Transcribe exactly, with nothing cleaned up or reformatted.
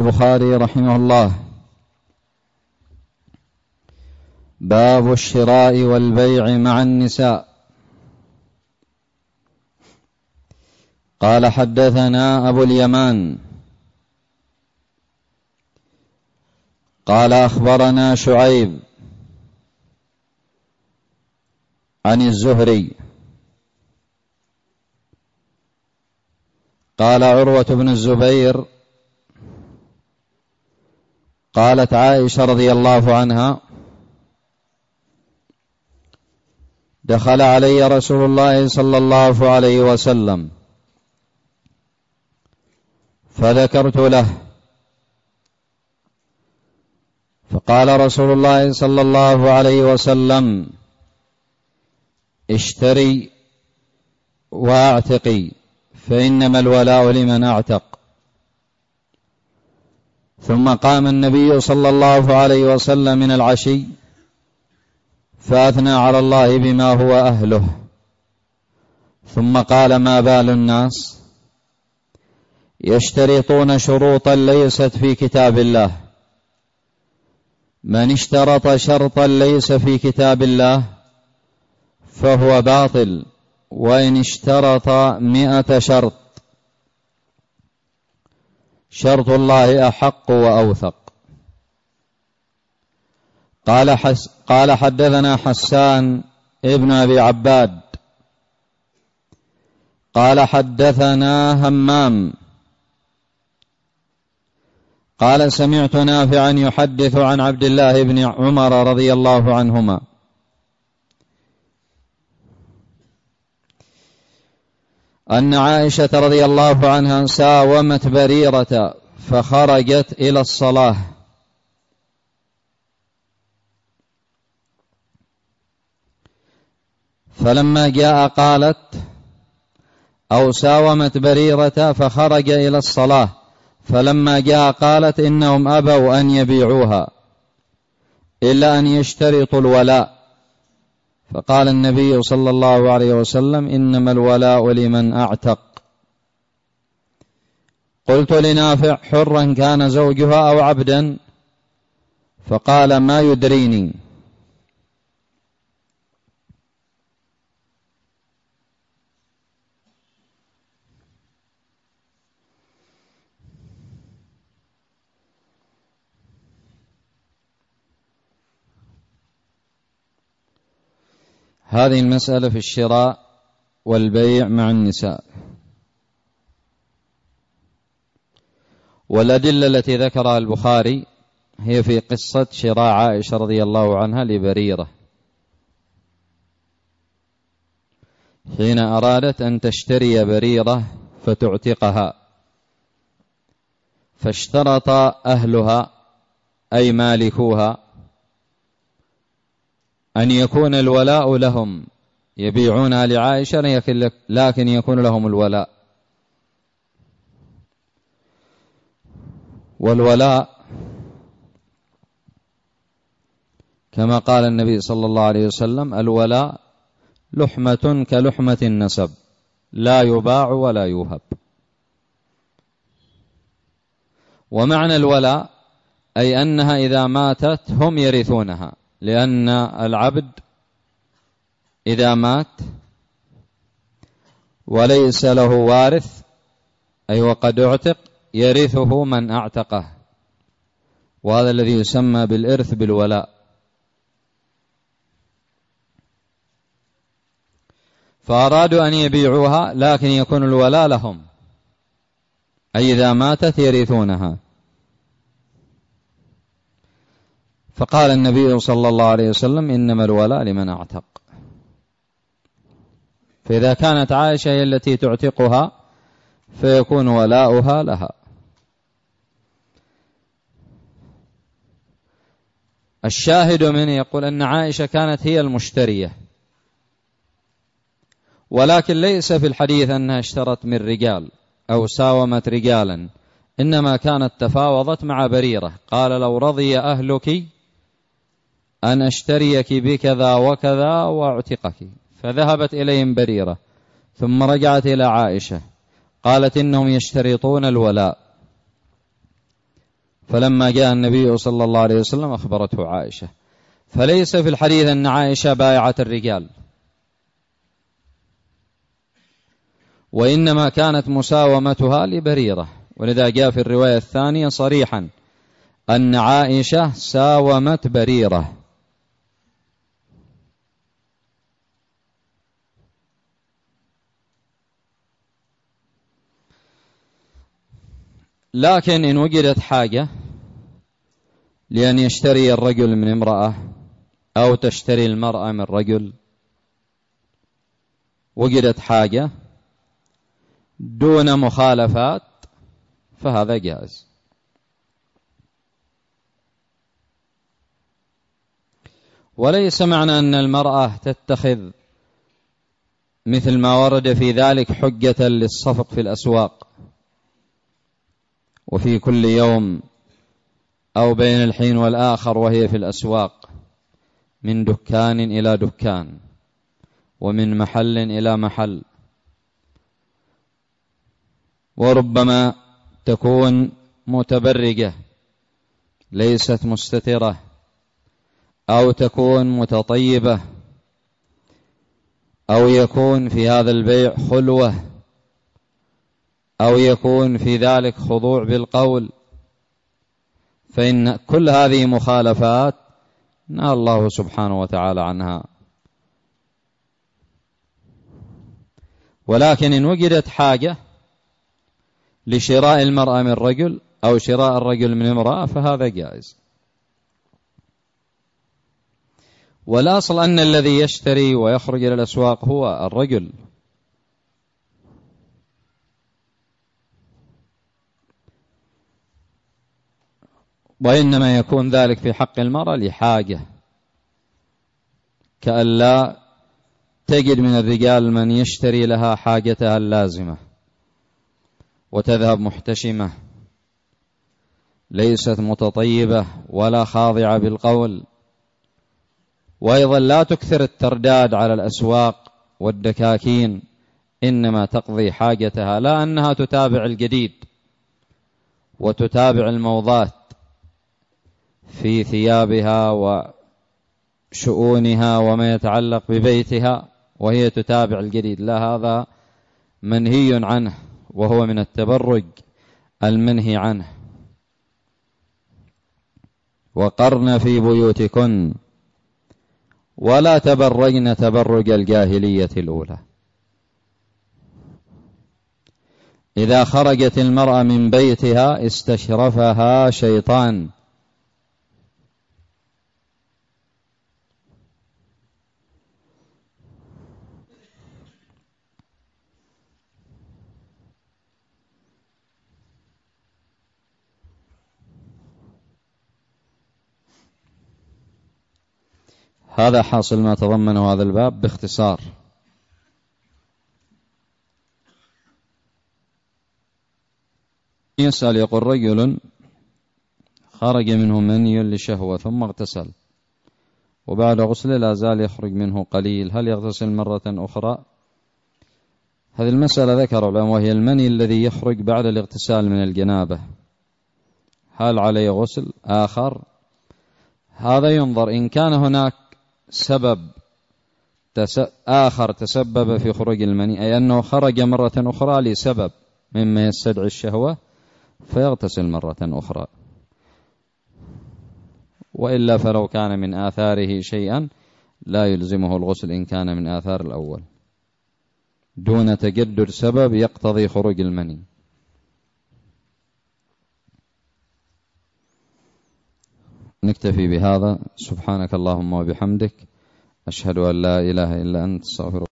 البخاري رحمه الله: باب الشراء والبيع مع النساء. قال: حدثنا أبو اليمان قال: أخبرنا شعيب عن الزهري قال: عروة بن الزبير قالت عائشة رضي الله عنها: دخل علي رسول الله صلى الله عليه وسلم فذكرت له، فقال رسول الله صلى الله عليه وسلم: اشتري واعتقي، فإنما الولاء لمن اعتق. ثم قام النبي صلى الله عليه وسلم من العشي فأثنى على الله بما هو أهله، ثم قال: ما بال الناس يشترطون شروطا ليست في كتاب الله، من اشترط شرطا ليس في كتاب الله فهو باطل، وإن اشترط مئة شرط شرط الله أحق وأوثق. قال, حس قال حدثنا حسان ابن أبي عباد قال: حدثنا همام قال: سمعت نافعا يحدث عن عبد الله بن عمر رضي الله عنهما أن عائشة رضي الله عنها ساومت بريرة فخرجت إلى الصلاة، فلما جاء قالت: أو ساومت بريرة فخرج إلى الصلاة، فلما جاء قالت: إنهم أبوا أن يبيعوها إلا أن يشترطوا الولاء. فقال النبي صلى الله عليه وسلم: إنما الولاء لمن أعتق. قلت لنافع: حرا كان زوجها أو عبدا؟ فقال: ما يدريني. هذه المسألة في الشراء والبيع مع النساء. والأدلة التي ذكرها البخاري هي في قصة شراء عائشة رضي الله عنها لبريرة حين أرادت أن تشتري بريرة فتعتقها، فاشترط أهلها أي مالكوها أن يكون الولاء لهم، يبيعونها لعائشة لكن يكون لهم الولاء. والولاء كما قال النبي صلى الله عليه وسلم: الولاء لحمة كلحمة النسب، لا يباع ولا يوهب. ومعنى الولاء أي أنها إذا ماتت هم يرثونها، لأن العبد إذا مات وليس له وارث أي وقد اعتق يرثه من أعتقه، وهذا الذي يسمى بالإرث بالولاء. فأرادوا أن يبيعوها لكن يكون الولاء لهم، أي إذا ماتت يرثونها. فقال النبي صلى الله عليه وسلم: إنما الولاء لمن أعتق. فإذا كانت عائشة هي التي تعتقها فيكون ولاؤها لها. الشاهد منه يقول أن عائشة كانت هي المشترية، ولكن ليس في الحديث أنها اشترت من رجال أو ساومت رجالا، إنما كانت تفاوضت مع بريرة. قال: لو رضي أهلك أن أشتريك بكذا وكذا وأعتقك، فذهبت إليهم بريرة ثم رجعت إلى عائشة قالت: إنهم يشترطون الولاء. فلما جاء النبي صلى الله عليه وسلم أخبرته عائشة. فليس في الحديث أن عائشة بايعة الرجال، وإنما كانت مساومتها لبريرة، ولذا جاء في الرواية الثانية صريحا أن عائشة ساومت بريرة. لكن إن وجدت حاجة لأن يشتري الرجل من امرأة أو تشتري المرأة من رجل، وجدت حاجة دون مخالفات، فهذا جائز. وليس معنى أن المرأة تتخذ مثل ما ورد في ذلك حجة للصفق في الأسواق وفي كل يوم أو بين الحين والآخر وهي في الأسواق، من دكان إلى دكان ومن محل إلى محل، وربما تكون متبرجة ليست مستترة، أو تكون متطيبة، أو يكون في هذا البيع خلوة، أو يكون في ذلك خضوع بالقول، فإن كل هذه مخالفات نهى الله سبحانه وتعالى عنها. ولكن إن وجدت حاجة لشراء المرأة من رجل أو شراء الرجل من امرأة فهذا جائز. والأصل أن الذي يشتري ويخرج إلى الأسواق هو الرجل، وإنما يكون ذلك في حق المرأة لحاجة، كأن لا تجد من الرجال من يشتري لها حاجتها اللازمة وتذهب محتشمة ليست متطيبة ولا خاضعة بالقول، وأيضا لا تكثر الترداد على الأسواق والدكاكين، إنما تقضي حاجتها، لا أنها تتابع الجديد وتتابع الموضات في ثيابها وشؤونها وما يتعلق ببيتها وهي تتابع الجديد، لا، هذا منهي عنه وهو من التبرج المنهي عنه. وقرن في بيوتكن ولا تبرجن تبرج الجاهلية الأولى. إذا خرجت المرأة من بيتها استشرفها شيطان، هذا حاصل ما تضمنه هذا الباب باختصار. يسأل يقول: رجل خرج منه مني لشهوة ثم اغتسل وبعد غسله لا زال يخرج منه قليل، هل يغتسل مرة أخرى؟ هذه المسألة ذكر العلماء، وهي المني الذي يخرج بعد الاغتسال من الجنابة، هل عليه غسل آخر؟ هذا ينظر، إن كان هناك سبب آخر تسبب في خروج المني، أي أنه خرج مرة أخرى لسبب مما يستدعي الشهوة، فيغتسل مرة أخرى. وإلا فلو كان من آثاره شيئا لا يلزمه الغسل إن كان من آثار الأول، دون تجدد سبب يقتضي خروج المني. نكتفي بهذا. سبحانك اللهم وبحمدك، أشهد أن لا إله إلا أنت، استغفرك.